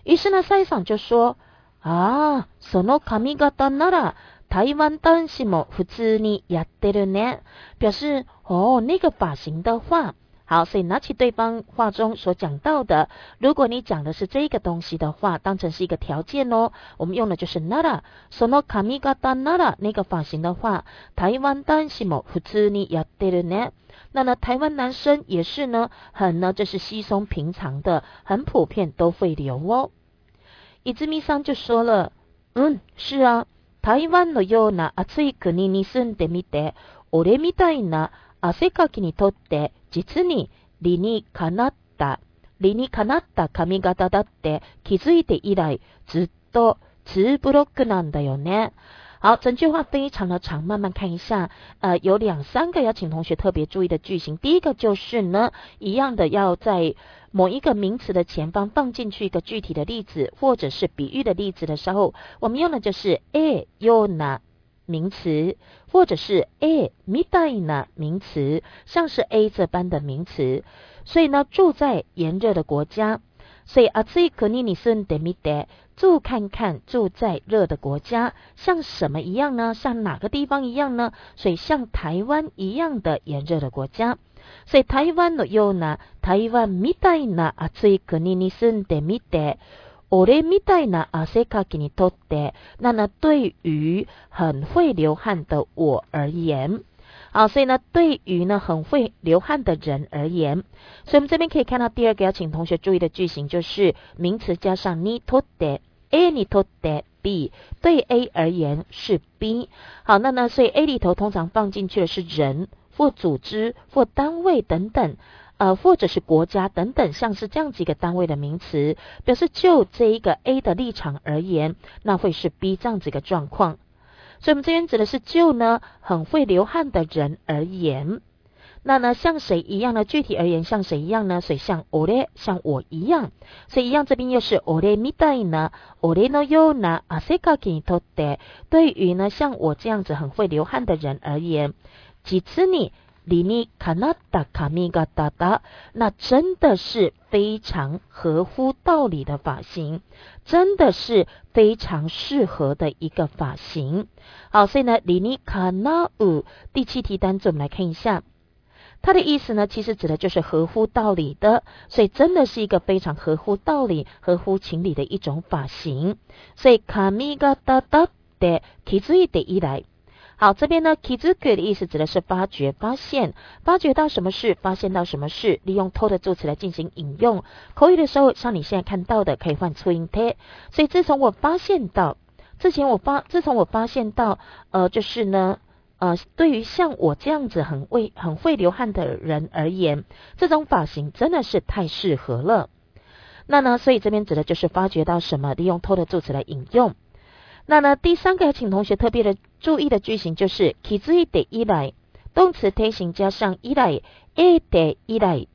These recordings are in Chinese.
于是呢，赛桑就说啊，その髪型なら台湾男子も普通にやってるね，表示那个发型的话。好，所以拿起对方话中所讲到的，如果你讲的是这个东西的话，当成是一个条件哦。我们用的就是なら、その髪型なら那个发型的话，台湾男子も普通にやってるね。那呢，台湾男生也是呢，这是稀松平常的，很普遍都会留哦。伊兹米桑就说了，是啊，台湾のような暑い国に住んでみて、俺みたいな汗かきにとって実に理にかなった髪型だって気づいて以来ずっと2ブロックなんだよね。好，整句话非常的长，慢慢看一下。有2-3个要请同学特别注意的句型。第一个就是呢，一样的要在某一个名词的前方放进去一个具体的例子，或者是比喻的例子的时候，我们用的就是ような名词，或者是みたいな名词，像是 A 这般的名词。所以呢，住在炎热的国家，所以暑い国に住んでみて。住看看，住在热的国家，像什么一样呢？像哪个地方一样呢？所以像台湾一样的炎热的国家。所以台湾のような、台湾みたいな暑い国に住んでみて、俺みたいな汗かきにとって，那呢，对于很会流汗的我而言。好，所以呢，对于呢很会流汗的人而言，所以我们这边可以看到第二个要请同学注意的句型就是名词加上にとって。A にとって B， 对 A 而言是 B。 好，那呢，所以 A 里头通常放进去的是人或组织或单位等等，或者是国家等等，像是这样子一个单位的名词，表示就这一个 A 的立场而言，那会是 B 这样子一个状况。所以我们这边指的是就呢很会流汗的人而言。那呢，像谁一样呢？具体而言，像谁一样呢？所以像俺，像我一样。所以一样，这边又是俺みたいな、俺のような汗かきにとって。对于呢，像我这样子很会流汗的人而言，実に理にかなった髪型だ。那真的是非常合乎道理的发型，真的是非常适合的一个发型。好，所以呢，理にかなう第7题单词，我们来看一下。它的意思呢，其实指的就是合乎道理的，所以真的是一个非常合乎道理、合乎情理的一种发型。所以髪型だって気づいて以来，好，这边呢気づく的意思指的是发觉、发现，发觉到什么事，发现到什么事，利用と的助词来进行引用。口语的时候，像你现在看到的，可以换促音て。所以自从我发现到，自从我发现到，就是呢。对于像我这样子很会流汗的人而言，这种发型真的是太适合了。那呢，所以这边指的就是发觉到什么，利用to的助词来引用。那呢，第3个请同学特别的注意的句型就是気づいて以来，动词推形加上以来 A で以来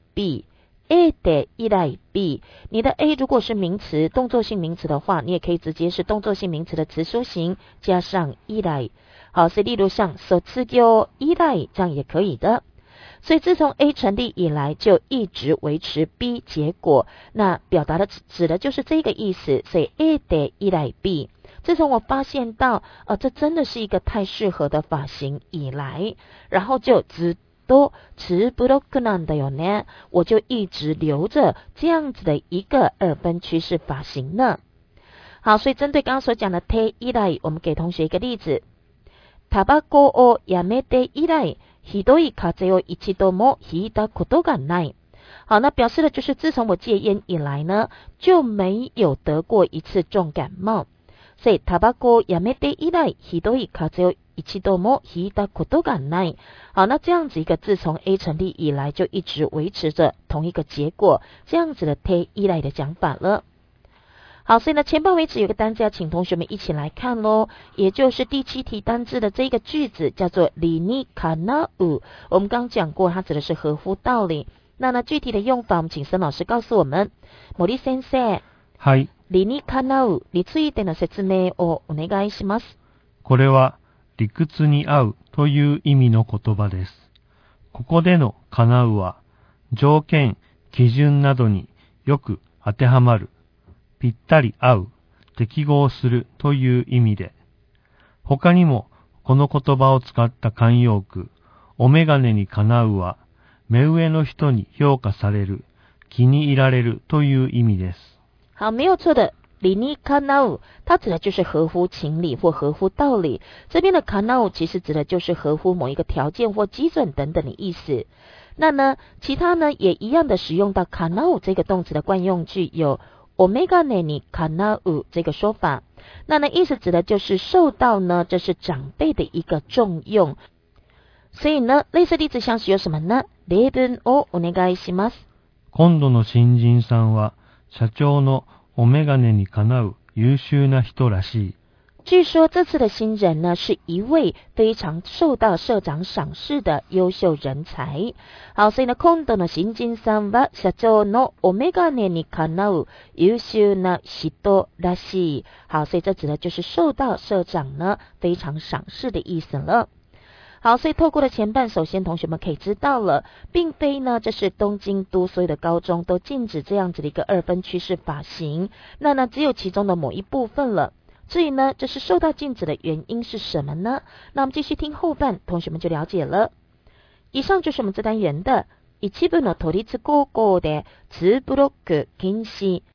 B。A 的以来 B， 你的 A 如果是名词，动作性名词的话，你也可以直接是动作性名词的词书形加上以来。好，所以例如像卒業以来这样也可以的。所以自从 A 成立以来，就一直维持 B 结果，那表达的指的就是这个意思。所以 A 的以来 B， 自从我发现到，这真的是一个太适合的发型以来，然后就ずっと2ブロックなんだよね，我就一直留着这样子的一个2分趋势发型呢。好，所以针对刚刚所讲的て以来，我们给同学一个例子。タバコをやめて以来、ひどい風邪を一度もひいたことがない。好，那表示的就是自从我戒烟以来呢，就没有得过一次重感冒。所以タバコをやめて以来、ひどい風邪を一度もひいたことがない。好，那这样子一个自从 A 成立以来就一直维持着同一个结果，这样子的て以来的讲法了。好，所以呢，前半为止有个单字要请同学们一起来看咯，也就是第7题单字的这个句子叫做理にかなう。我们刚讲过，它指的是合乎道理。那呢，具体的用法，我们请森老师告诉我们。森先生。 はい。 理にかなうについての説明をお願いします。 これは理屈に合うという意味の言葉です。ここでのかなうは条件、基準などによく当てはまる。 ぴったり合う、適合するという意味で、他にもこの言葉を使った慣用句、お眼鏡にかなうは、目上の人に評価される、気に入られるという意味です。 好，没有错的。理にかなう，它指的就是合乎情理或合乎道理。这边的かなう其实指的就是合乎某一个条件或基准等等的意思。那呢，其他呢也一样的使用到かなう这个动词的惯用句，有お眼鏡にかなう这个说法。那呢，意思指的就是受到呢，这是长辈的一个重用。所以呢，类似例子像是有什么呢？例文をお願いします。 今度の新人さんは社長のお眼鏡にかなう優秀な人らしい。 据说这次的新人呢，是一位非常受到社長賞識的優秀人才。好，所以呢，今度の新人さんは社長のお眼鏡にかなう優秀な人らしい。好，所以这指的就是受到社長呢非常賞識的意思了。好，所以透过了前半，首先同学们可以知道了，并非呢，这是东京都所有的高中都禁止这样子的一个二分趋势发型，那呢，只有其中的某一部分了。至于呢，这是受到禁止的原因是什么呢？那我们继续听后半，同学们就了解了。以上就是我们这单元的一部の都立高校で2ブロック禁止